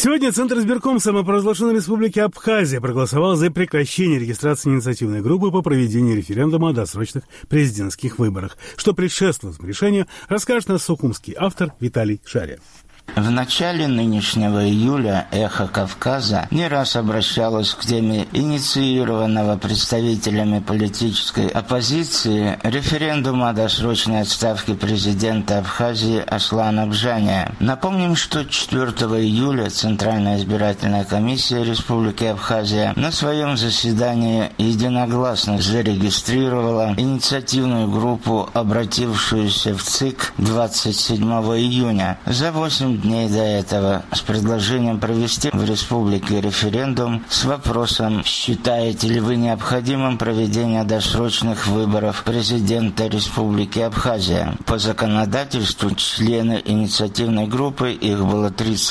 Сегодня Центр избирком самопровозглашенной республики Абхазия проголосовал за прекращение регистрации инициативной группы по проведению референдума о досрочных президентских выборах. Что предшествовало решению, расскажет наш сухумский автор Виталий Шария. В начале нынешнего июля «Эхо Кавказа» не раз обращалось к теме инициированного представителями политической оппозиции референдума о досрочной отставке президента Абхазии Аслана Бжания. Напомним, что 4 июля Центральная избирательная комиссия Республики Абхазия на своем заседании единогласно зарегистрировала инициативную группу, обратившуюся в ЦИК 27 июня. За 8 дней до этого с предложением провести в республике референдум с вопросом: считаете ли вы необходимым проведение досрочных выборов президента Республики Абхазия. По законодательству члены инициативной группы, их было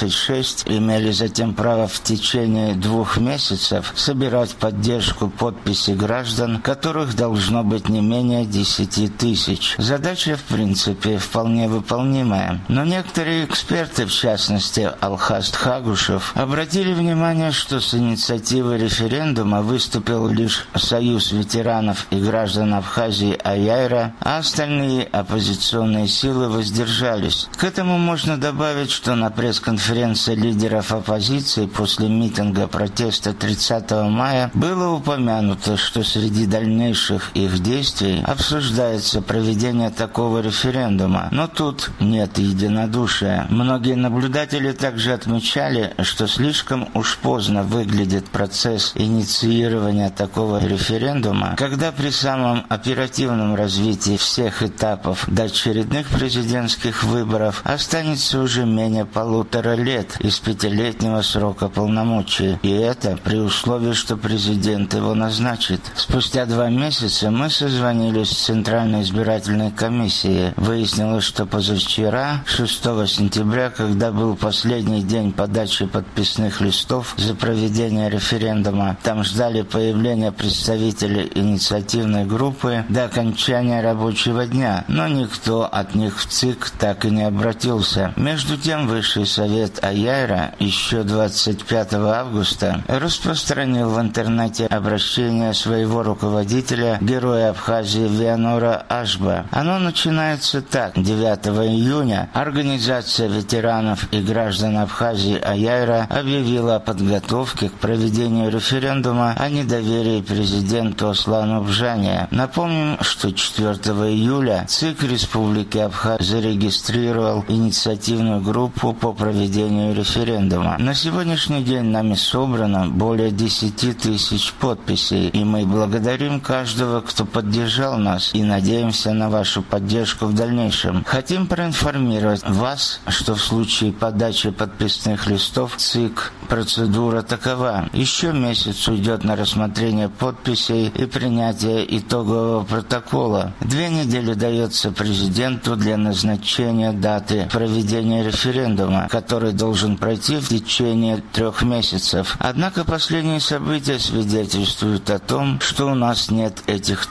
36, имели затем право в течение 2 месяцев собирать поддержку подписи граждан, которых должно быть не менее 10 тысяч. Задача, в принципе, вполне выполнимая. Но некоторые эксперты, в частности Алхаст Хагушев, обратили внимание, что с инициативой референдума выступил лишь Союз ветеранов и граждан Абхазии Аяйра, а остальные оппозиционные силы воздержались. К этому можно добавить, что на пресс-конференции лидеров оппозиции после митинга протеста 30 мая было упомянуто, что среди дальнейших их действий обсуждается проведение такого референдума. Но тут нет единодушия. Многие наблюдатели также отмечали, что слишком уж поздно выглядит процесс инициирования такого референдума, когда при самом оперативном развитии всех этапов до очередных президентских выборов останется уже менее 1,5 лет из 5-летнего срока полномочий. И это при условии, что президент его назначит. Спустя 2 месяца мы созвонились с Центральной избирательной комиссией. Выяснилось, что позавчера, 6 сентября, когда был последний день подачи подписных листов за проведение референдума, там ждали появления представителей инициативной группы до окончания рабочего дня, но никто от них в ЦИК так и не обратился. Между тем, Высший совет Аяйра еще 25 августа распространил в интернете обращение своего руководителя, героя Абхазии Вианора Ашба. Оно начинается так: 9 июня организация ветеранов и граждан Абхазии Аяйра объявила о подготовке к проведению референдума о недоверии президенту Аслану Бжания. Напомним, что 4 июля ЦИК Республики Абхазия зарегистрировал инициативную группу по проведению референдума. На сегодняшний день нами собрано более 10 тысяч подписей, и мы благодарим каждого, кто поддержал нас, и надеемся на вашу поддержку в дальнейшем. Хотим проинформировать вас, что в случае подачи подписных листов ЦИК процедура такова: еще месяц уйдет на рассмотрение подписей и принятие итогового протокола. 2 недели дается президенту для назначения даты проведения референдума, который должен пройти в течение 3 месяцев. Однако последние события свидетельствуют о том, что у нас нет этих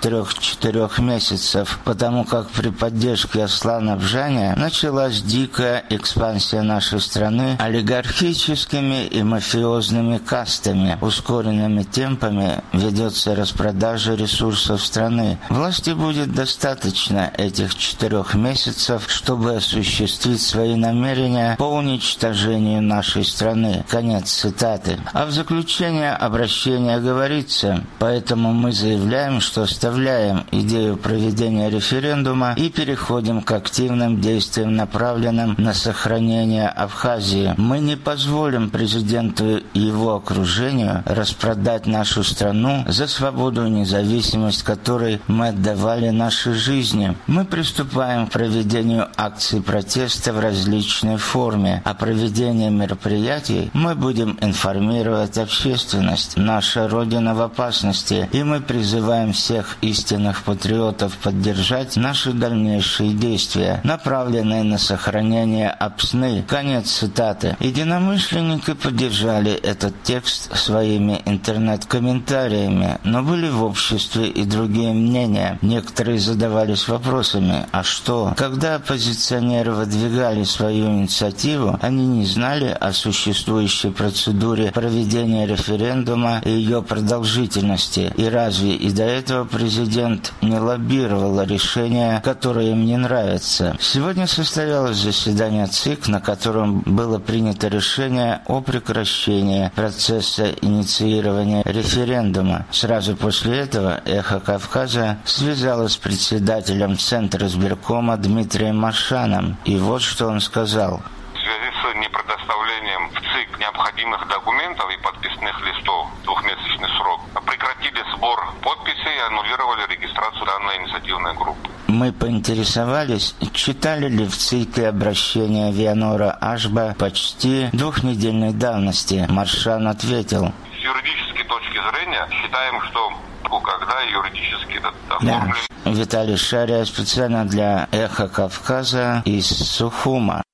3-4 месяцев, потому как при поддержке Аслана Бжания началась дикая экспансия нашей страны олигархическими и мафиозными кастами. Ускоренными темпами ведется распродажа ресурсов страны. Власти будет достаточно этих 4 месяцев, чтобы осуществить свои намерения по уничтожению нашей страны. Конец цитаты. А в заключение обращения говорится: поэтому мы заявляем, что оставляем идею проведения референдума и переходим к активным действиям, направленным на сохранение Абхазии. Мы не позволим президенту и его окружению распродать нашу страну за свободу и независимость, которой мы отдавали наши жизни. Мы приступаем к проведению акций протеста в различной форме. О проведении мероприятий мы будем информировать общественность. Наша Родина в опасности, и мы призываем всех истинных патриотов поддержать наши дальнейшие действия, направленные на сохранение абсолютно сны». Конец цитаты. Единомышленники поддержали этот текст своими интернет-комментариями, но были в обществе и другие мнения. Некоторые задавались вопросами: а что? Когда оппозиционеры выдвигали свою инициативу, они не знали о существующей процедуре проведения референдума и ее продолжительности. И разве и до этого президент не лоббировал решения, которые им не нравятся? Сегодня состоялось заседание ЦИК, на котором было принято решение о прекращении процесса инициирования референдума. Сразу после этого «Эхо Кавказа» связалось с председателем Центра избиркома Дмитрием Маршаном. И вот что он сказал. В связи с непредоставлением в ЦИК необходимых документов и подписных листов, двухмесячный срок, прекратили сбор подписей и аннулировали регистрацию данной инициативной группы. Мы поинтересовались, читали ли в ЦИКе обращение Вианора Ашба почти двухнедельной давности. Маршан ответил: с юридической точки зрения считаем, что когда юридически оформлен. Виталий Шария специально для «Эхо Кавказа» из Сухума.